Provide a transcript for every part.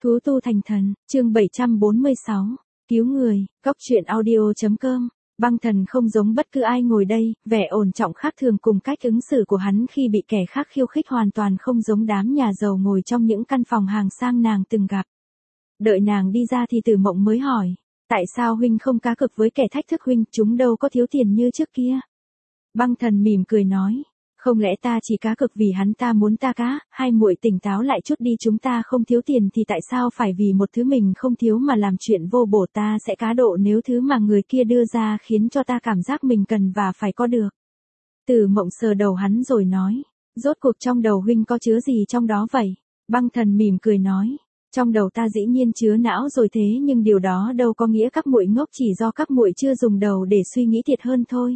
Thú tu thành thần, chương 746, cứu người, góc truyện audio.com. Băng Thần không giống bất cứ ai ngồi đây, vẻ ổn trọng khác thường cùng cách ứng xử của hắn khi bị kẻ khác khiêu khích hoàn toàn không giống đám nhà giàu ngồi trong những căn phòng hàng sang nàng từng gặp. Đợi nàng đi ra thì Tử Mộng mới hỏi, tại sao huynh không cá cược với kẻ thách thức huynh, chúng đâu có thiếu tiền như trước kia. Băng Thần mỉm cười nói, không lẽ ta chỉ cá cược vì hắn ta muốn ta cá, hai muội tỉnh táo lại chút đi, chúng ta không thiếu tiền thì tại sao phải vì một thứ mình không thiếu mà làm chuyện vô bổ, ta sẽ cá độ nếu thứ mà người kia đưa ra khiến cho ta cảm giác mình cần và phải có được. Tử Mộng sờ đầu hắn rồi nói, rốt cuộc trong đầu huynh có chứa gì trong đó vậy? Băng Thần mỉm cười nói, trong đầu ta dĩ nhiên chứa não rồi, thế nhưng điều đó đâu có nghĩa các muội ngốc, chỉ do các muội chưa dùng đầu để suy nghĩ thiệt hơn thôi.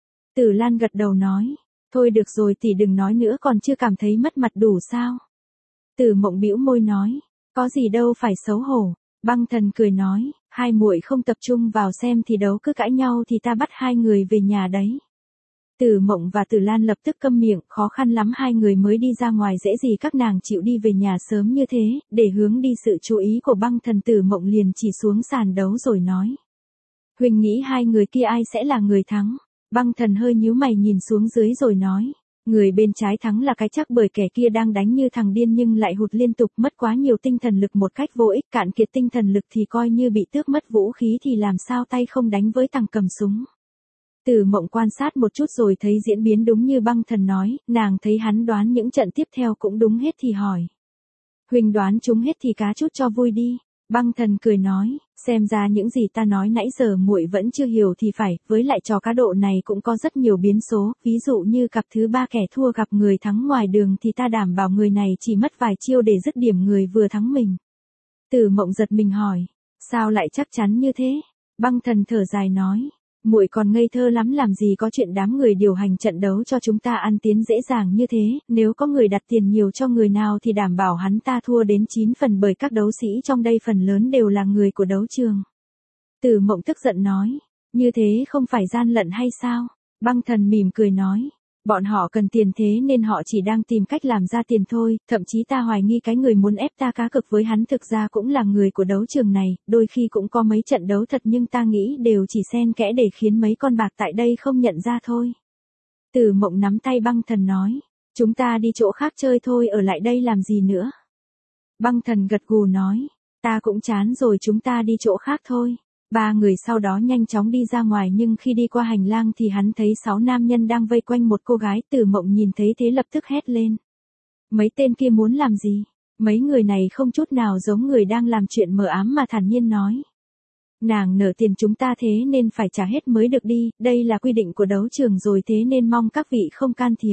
Tử Lan gật đầu nói, thôi được rồi tỷ đừng nói nữa, còn chưa cảm thấy mất mặt đủ sao? Tử Mộng bĩu môi nói, có gì đâu phải xấu hổ. Băng Thần cười nói, hai muội không tập trung vào xem thì đấu cứ cãi nhau thì ta bắt hai người về nhà đấy. Tử Mộng và Tử Lan lập tức câm miệng, khó khăn lắm hai người mới đi ra ngoài, dễ gì các nàng chịu đi về nhà sớm như thế. Để hướng đi sự chú ý của Băng Thần, Tử Mộng liền chỉ xuống sàn đấu rồi nói, huynh nghĩ hai người kia ai sẽ là người thắng? Băng Thần hơi nhíu mày nhìn xuống dưới rồi nói, người bên trái thắng là cái chắc, bởi kẻ kia đang đánh như thằng điên nhưng lại hụt liên tục, mất quá nhiều tinh thần lực một cách vô ích, cạn kiệt tinh thần lực thì coi như bị tước mất vũ khí thì làm sao tay không đánh với thằng cầm súng. Tử Mộng quan sát một chút rồi thấy diễn biến đúng như Băng Thần nói, nàng thấy hắn đoán những trận tiếp theo cũng đúng hết thì hỏi, huynh đoán chúng hết thì cá chút cho vui đi. Băng Thần cười nói, xem ra những gì ta nói nãy giờ muội vẫn chưa hiểu thì phải, với lại trò cá độ này cũng có rất nhiều biến số, ví dụ như cặp thứ ba kẻ thua gặp người thắng ngoài đường thì ta đảm bảo người này chỉ mất vài chiêu để dứt điểm người vừa thắng mình. Tử Mộng giật mình hỏi, sao lại chắc chắn như thế? Băng Thần thở dài nói, muội còn ngây thơ lắm, làm gì có chuyện đám người điều hành trận đấu cho chúng ta ăn tiến dễ dàng như thế, nếu có người đặt tiền nhiều cho người nào thì đảm bảo hắn ta thua đến 9 phần, bởi các đấu sĩ trong đây phần lớn đều là người của đấu trường. Tử Mộng tức giận nói, như thế không phải gian lận hay sao? Băng Thần mỉm cười nói, bọn họ cần tiền thế nên họ chỉ đang tìm cách làm ra tiền thôi, thậm chí ta hoài nghi cái người muốn ép ta cá cược với hắn thực ra cũng là người của đấu trường này, đôi khi cũng có mấy trận đấu thật nhưng ta nghĩ đều chỉ xen kẽ để khiến mấy con bạc tại đây không nhận ra thôi. Tử Mộng nắm tay Băng Thần nói, chúng ta đi chỗ khác chơi thôi, ở lại đây làm gì nữa? Băng Thần gật gù nói, ta cũng chán rồi, chúng ta đi chỗ khác thôi. Ba người sau đó nhanh chóng đi ra ngoài, nhưng khi đi qua hành lang thì hắn thấy 6 nam nhân đang vây quanh một cô gái. Tử Mộng nhìn thấy thế lập tức hét lên, mấy tên kia muốn làm gì? Mấy người này không chút nào giống người đang làm chuyện mờ ám mà thản nhiên nói, nàng nợ tiền chúng ta thế nên phải trả hết mới được đi, đây là quy định của đấu trường rồi, thế nên mong các vị không can thiệp.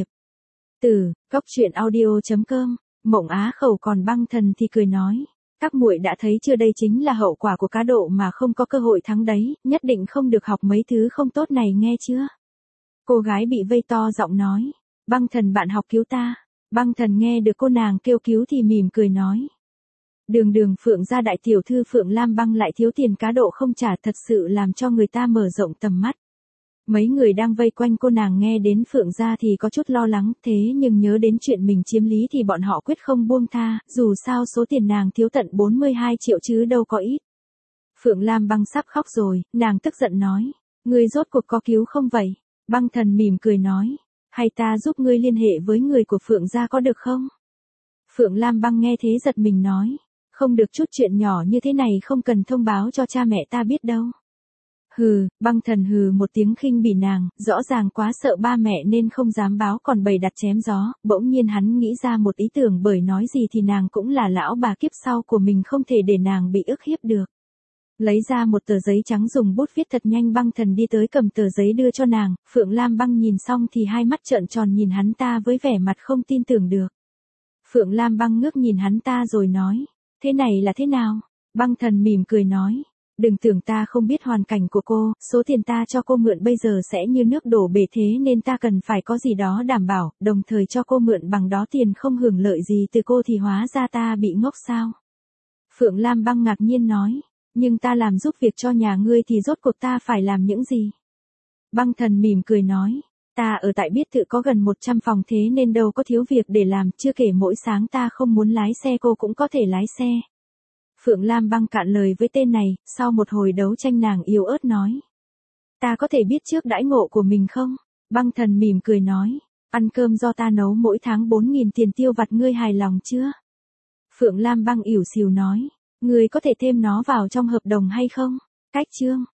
Góc truyện audio.com. Mộng á khẩu, còn Băng Thần thì cười nói, các muội đã thấy chưa, đây chính là hậu quả của cá độ mà không có cơ hội thắng đấy, nhất định không được học mấy thứ không tốt này nghe chưa? Cô gái bị vây to giọng nói, Băng Thần bạn học cứu ta. Băng Thần nghe được cô nàng kêu cứu thì mỉm cười nói, đường Phượng gia đại tiểu thư Phượng Lam Băng lại thiếu tiền cá độ không trả, thật sự làm cho người ta mở rộng tầm mắt. Mấy người đang vây quanh cô nàng nghe đến Phượng gia thì có chút lo lắng, thế nhưng nhớ đến chuyện mình chiếm lý thì bọn họ quyết không buông tha, dù sao số tiền nàng thiếu tận 42 triệu chứ đâu có ít. Phượng Lam Băng sắp khóc rồi, nàng tức giận nói, ngươi rốt cuộc có cứu không vậy? Băng Thần mỉm cười nói, hay ta giúp ngươi liên hệ với người của Phượng gia có được không? Phượng Lam Băng nghe thế giật mình nói, không được, chút chuyện nhỏ như thế này không cần thông báo cho cha mẹ ta biết đâu. Hừ. Băng Thần hừ một tiếng khinh bỉ nàng, rõ ràng quá sợ ba mẹ nên không dám báo, còn bày đặt chém gió. Bỗng nhiên hắn nghĩ ra một ý tưởng, bởi nói gì thì nàng cũng là lão bà kiếp sau của mình, không thể để nàng bị ức hiếp được. Lấy ra một tờ giấy trắng dùng bút viết thật nhanh, Băng Thần đi tới cầm tờ giấy đưa cho nàng. Phượng Lam Băng nhìn xong thì hai mắt trợn tròn nhìn hắn ta với vẻ mặt không tin tưởng được. Phượng Lam Băng ngước nhìn hắn ta rồi nói, thế này là thế nào? Băng Thần mỉm cười nói, đừng tưởng ta không biết hoàn cảnh của cô, số tiền ta cho cô mượn bây giờ sẽ như nước đổ bể, thế nên ta cần phải có gì đó đảm bảo, đồng thời cho cô mượn bằng đó tiền không hưởng lợi gì từ cô thì hóa ra ta bị ngốc sao? Phượng Lam Băng ngạc nhiên nói, nhưng ta làm giúp việc cho nhà ngươi thì rốt cuộc ta phải làm những gì? Băng Thần mỉm cười nói, ta ở tại biệt thự có gần 100 phòng thế nên đâu có thiếu việc để làm, chưa kể mỗi sáng ta không muốn lái xe cô cũng có thể lái xe. Phượng Lam Băng cạn lời với tên này, sau một hồi đấu tranh nàng yếu ớt nói. Ta có thể biết trước đãi ngộ của mình không? Băng thần mỉm cười nói. Ăn cơm do ta nấu mỗi tháng 4.000 tiền tiêu vặt, ngươi hài lòng chưa? Phượng Lam Băng ỉu xìu nói. Ngươi có thể thêm nó vào trong hợp đồng hay không? Cách chương.